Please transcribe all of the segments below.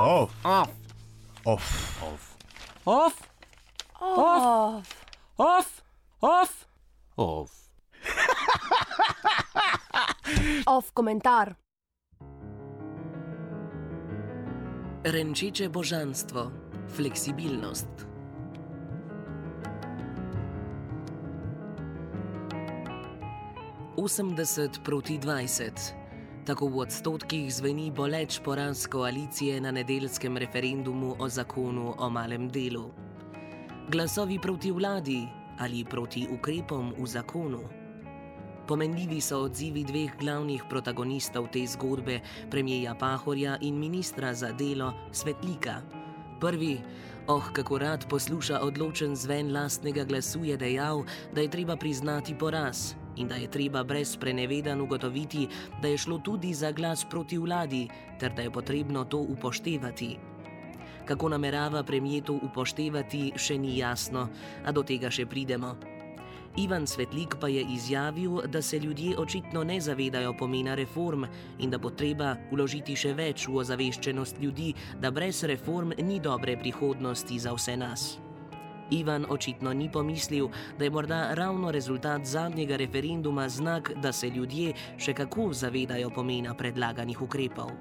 Off. Off. Off. Off. Off. Off. Off. Off. Off komentar. Renčeče božanstvo, fleksibilnost. Osemdeset proti 20. Tako v odstotkih zveni boleč poraz koalicije na nedeljskem referendumu o zakonu o malem delu. Glasovi proti vladi ali proti ukrepom v zakonu. Pomenljivi so odzivi dveh glavnih protagonistov te zgodbe, premierja Pahorja in ministra za delo Svetlika. Prvi, kako rad posluša odločen zven lastnega glasu, je dejal, da je treba priznati poraz in da je treba brez sprenevedanj ugotoviti, da je šlo tudi za glas proti vladi, ter da je potrebno to upoštevati. Kako namerava premier to upoštevati, še ni jasno, a do tega še pridemo. Ivan Svetlik pa je izjavil, da se ljudje očitno ne zavedajo pomena reform in da bo treba vložiti še več v ozaveščenost ljudi, da brez reform ni dobre prihodnosti za vse nas. Ivan očitno ni pomislil, da je morda ravno rezultat zadnjega referenduma znak, da se ljudje še kako zavedajo pomena predlaganih ukrepov.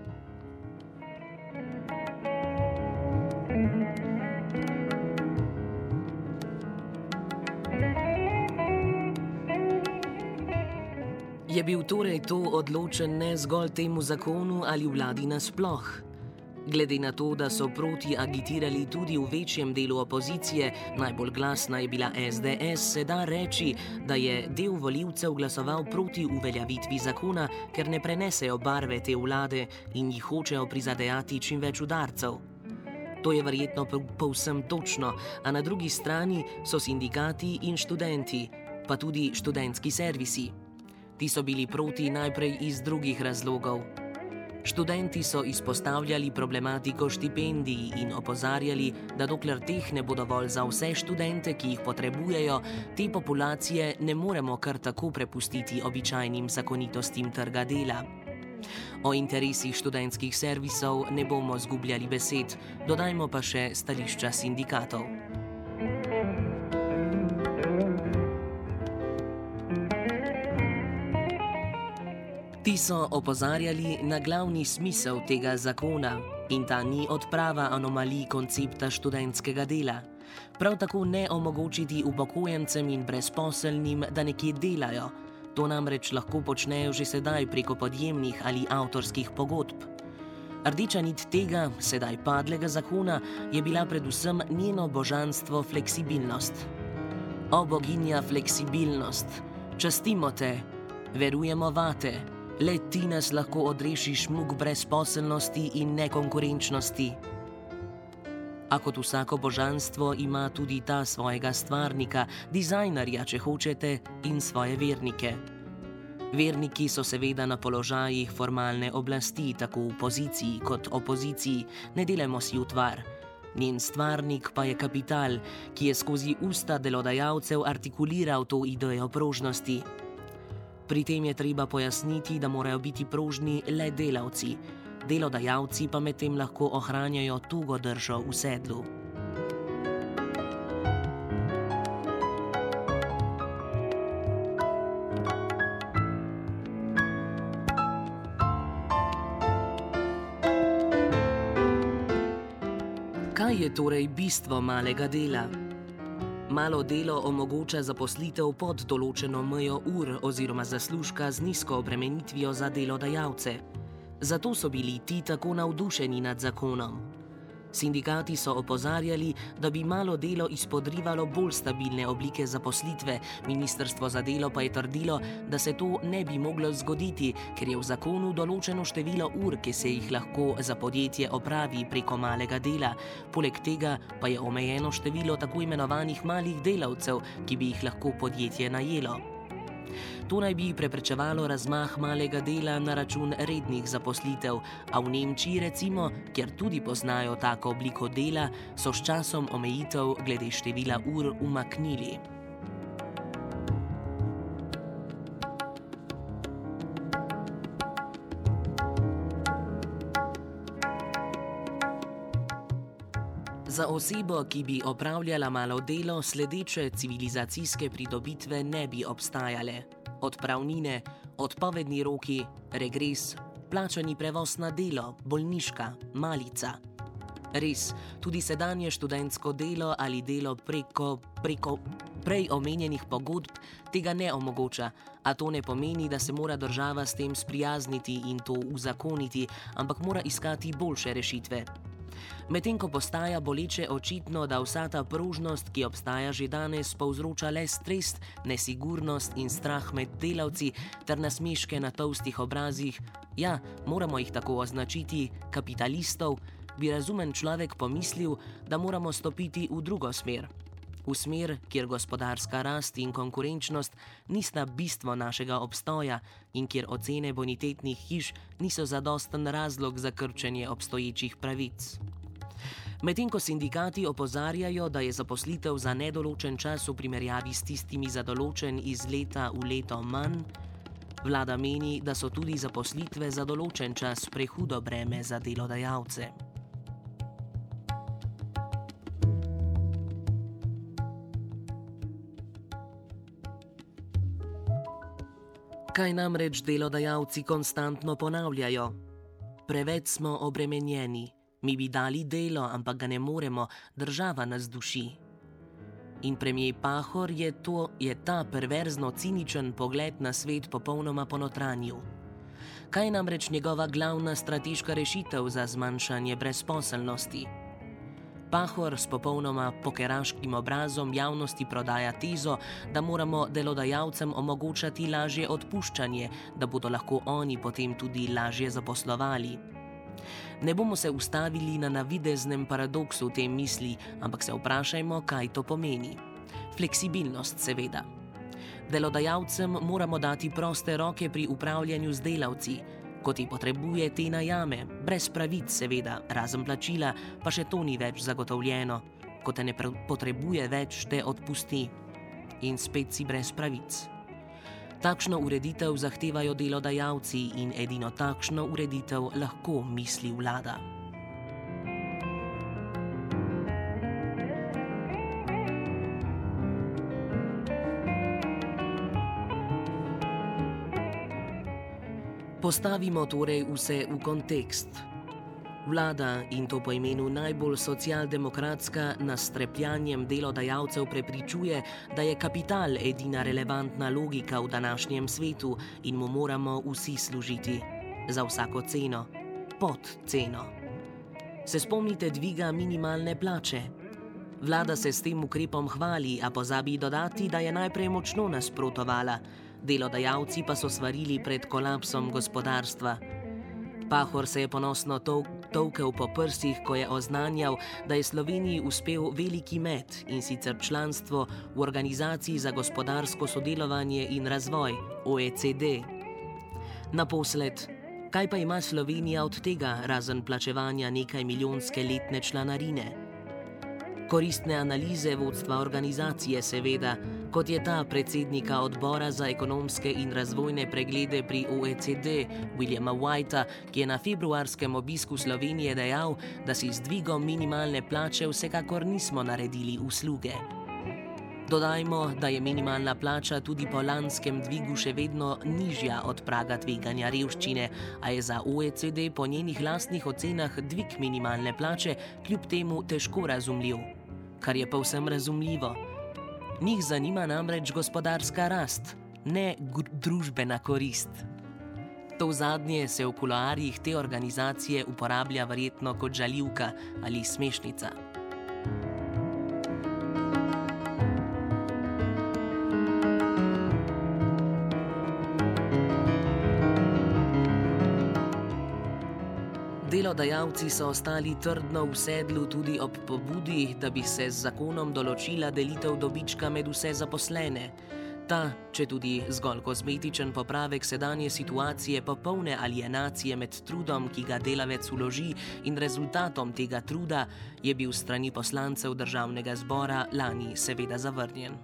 Je bil torej to odločen ne zgolj temu zakonu ali vladi nasploh? Glede na to, da so proti agitirali tudi v večjem delu opozicije, najbolj glasna je bila SDS, se da reči, da je del volivcev glasoval proti uveljavitvi zakona, ker ne prenesejo barve te vlade in jih hočejo prizadejati čim več udarcev. To je verjetno povsem točno, a na drugi strani so sindikati in študenti, pa tudi študentski servisi. Ti so bili proti najprej iz drugih razlogov. Študenti so izpostavljali problematiko štipendij in opozarjali, da dokler teh ne bo dovolj za vse študente, ki jih potrebujejo, te populacije ne moremo kar tako prepustiti običajnim zakonitostim trga dela. O interesih študentskih servisov ne bomo zgubljali besed, dodajmo pa še stališča sindikatov. Ti so opozarjali na glavni smisel tega zakona in ta ni odprava anomalij koncepta študentskega dela. Prav tako ne omogočiti upokojencem in brezposelnim, da nekje delajo. To namreč lahko počnejo že sedaj preko podjemnih ali avtorskih pogodb. Rdeča nit tega, sedaj padlega zakona, je bila predvsem njeno božanstvo fleksibilnost. O boginja fleksibilnost, častimo te, verujemo vate. Le ti nas lahko odrešiš muk brezposelnosti in nekonkurenčnosti. A kot vsako božanstvo ima tudi ta svojega stvarnika, dizajnerja, če hočete, in svoje vernike. Verniki so seveda na položajih formalne oblasti, tako v poziciji kot opoziciji, ne delamo si utvar. Njen stvarnik pa je kapital, ki je skozi usta delodajalcev artikuliral to idejo prožnosti. Pri tem je treba pojasniti, da morajo biti prožni le delavci, delodajalci pa medtem lahko ohranjajo tugo držo v sedlu. Kaj je torej bistvo malega dela? Malo delo omogoča zaposlitev pod določeno mejo ur oziroma zaslužka z nizko obremenitvijo za delodajalce. Zato so bili ti tako navdušeni nad zakonom. Sindikati so opozarjali, da bi malo delo izpodrivalo bolj stabilne oblike zaposlitve, ministrstvo za delo pa je trdilo, da se to ne bi moglo zgoditi, ker je v zakonu določeno število ur, ki se jih lahko za podjetje opravi preko malega dela. Poleg tega pa je omejeno število tako imenovanih malih delavcev, ki bi jih lahko podjetje najelo. To naj bi preprečevalo razmah malega dela na račun rednih zaposlitev, a v Nemčiji recimo, kjer tudi poznajo tako obliko dela, so s časom omejitev glede števila ur umaknili. Za osebo, ki bi opravljala malo delo, sledeče civilizacijske pridobitve ne bi obstajale. Odpravnine, odpovedni roki, regres, plačani prevoz na delo, bolniška, malica. Res, tudi sedanje študentsko delo ali delo preko prej omenjenih pogodb tega ne omogoča, a to ne pomeni, da se mora država s tem sprijazniti in to uzakoniti, ampak mora iskati boljše rešitve. Medtem ko postaja boleče očitno, da vsa ta prožnost, ki obstaja že danes, povzroča le stres, nesigurnost in strah med delavci ter nasmeške na tolstih obrazih, ja, moramo jih tako označiti, kapitalistov, bi razumen človek pomislil, da moramo stopiti v drugo smer. V smer, kjer gospodarska rast in konkurenčnost nista bistvo našega obstoja in kjer ocene bonitetnih hiš niso zadosten razlog za krčenje obstoječih pravic. Medtem ko sindikati opozarjajo, da je zaposlitev za nedoločen čas v primerjavi s tistimi za določen iz leta v leto manj, vlada meni, da so tudi zaposlitve za določen čas prehudo breme za delodajalce. Kaj namreč delodajalci konstantno ponavljajo? Preveč smo obremenjeni. Mi bi dali delo, ampak ga ne moremo, država nas duši. In premier Pahor je ta perverzno ciničen pogled na svet popolnoma ponotranil. Kaj je namreč njegova glavna strateška rešitev za zmanjšanje brezposelnosti? Pahor s popolnoma pokeraškim obrazom javnosti prodaja tezo, da moramo delodajalcem omogočati lažje odpuščanje, da bodo lahko oni potem tudi lažje zaposlovali. Ne bomo se ustavili na navideznem paradoksu te misli, ampak se vprašajmo, kaj to pomeni. Fleksibilnost, seveda. Delodajalcem moramo dati proste roke pri upravljanju z delavci. Ko ti potrebuje, te najame, brez pravic, seveda, razen plačila, pa še to ni več zagotovljeno. Ko te ne potrebuje več, te odpusti. In spet si brez pravic. Takšno ureditev zahtevajo delodajalci in edino takšno ureditev lahko misli vlada. Postavimo torej vse v kontekst. Vlada, in to po imenu najbolj socialdemokratska, nas s trepljanjem delodajalcev prepričuje, da je kapital edina relevantna logika v današnjem svetu in mu moramo vsi služiti. Za vsako ceno. Pod ceno. Se spomnite dviga minimalne plače? Vlada se s tem ukrepom hvali, a pozabi dodati, da je najprej močno nasprotovala. Delodajalci pa so svarili pred kolapsom gospodarstva. Pahor se je ponosno tolkel po prsih, ko je oznanjal, da je Sloveniji uspel veliki met, in sicer članstvo v Organizaciji za gospodarsko sodelovanje in razvoj, OECD. Naposled, kaj pa ima Slovenija od tega, razen plačevanja nekaj milijonske letne članarine? Koristne analize vodstva organizacije, seveda, kot je ta predsednika odbora za ekonomske in razvojne preglede pri OECD, Williama Whitea, ki je na februarskem obisku Slovenije dejal, da si z dvigom minimalne plače vsekakor nismo naredili usluge. Dodajmo, da je minimalna plača tudi po lanskem dvigu še vedno nižja od praga tveganja revščine, a je za OECD po njenih lastnih ocenah dvig minimalne plače kljub temu težko razumljiv. Kar je povsem razumljivo. Njih zanima namreč gospodarska rast, ne družbena korist. To zadnje se v kuloarjih te organizacije uporablja verjetno kot žaljivka ali smešnica. Delodajalci so ostali trdno v sedlu tudi ob pobudi, da bi se z zakonom določila delitev dobička med vse zaposlene. Ta, četudi zgolj kozmetičen popravek sedanje situacije popolne alienacije med trudom, ki ga delavec vloži, in rezultatom tega truda, je bil s strani poslancev Državnega zbora lani seveda zavrnjen.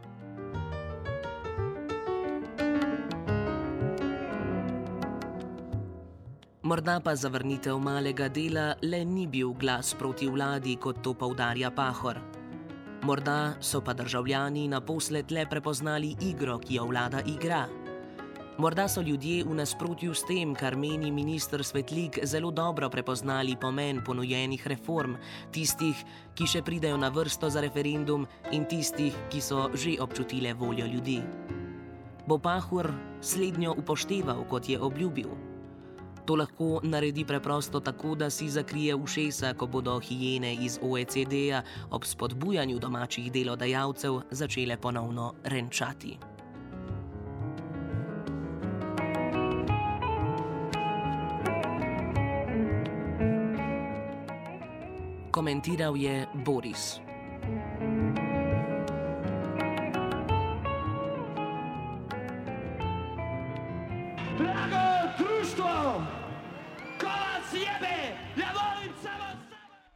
Morda pa zavrnitev malega dela le ni bil glas proti vladi, kot to poudarja Pahor. Morda so pa državljani naposled le prepoznali igro, ki jo vlada igra. Morda so ljudje v nasprotju s tem, kar meni minister Svetlik, zelo dobro prepoznali pomen ponujenih reform, tistih, ki še pridejo na vrsto za referendum in tistih, ki so že občutile voljo ljudi. Bo Pahor slednjo upošteval, kot je obljubil? To lahko naredi preprosto tako, da si zakrije ušesa, ko bodo hijene iz OECD-ja ob spodbujanju domačih delodajalcev začele ponovno renčati. Komentiral je Boris.